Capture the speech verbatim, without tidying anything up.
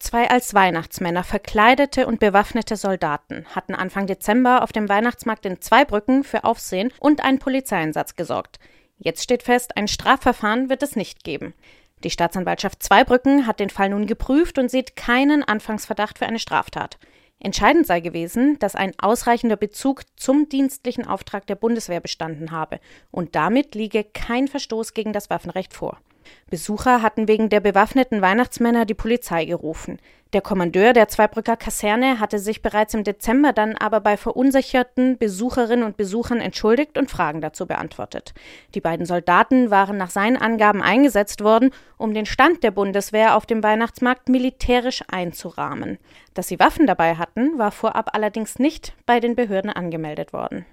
Zwei als Weihnachtsmänner verkleidete und bewaffnete Soldaten hatten Anfang Dezember auf dem Weihnachtsmarkt in Zweibrücken für Aufsehen und einen Polizeieinsatz gesorgt. Jetzt steht fest, ein Strafverfahren wird es nicht geben. Die Staatsanwaltschaft Zweibrücken hat den Fall nun geprüft und sieht keinen Anfangsverdacht für eine Straftat. Entscheidend sei gewesen, dass ein ausreichender Bezug zum dienstlichen Auftrag der Bundeswehr bestanden habe und damit liege kein Verstoß gegen das Waffenrecht vor. Besucher hatten wegen der bewaffneten Weihnachtsmänner die Polizei gerufen. Der Kommandeur der Zweibrücker Kaserne hatte sich bereits im Dezember dann aber bei verunsicherten Besucherinnen und Besuchern entschuldigt und Fragen dazu beantwortet. Die beiden Soldaten waren nach seinen Angaben eingesetzt worden, um den Stand der Bundeswehr auf dem Weihnachtsmarkt militärisch einzurahmen. Dass sie Waffen dabei hatten, war vorab allerdings nicht bei den Behörden angemeldet worden.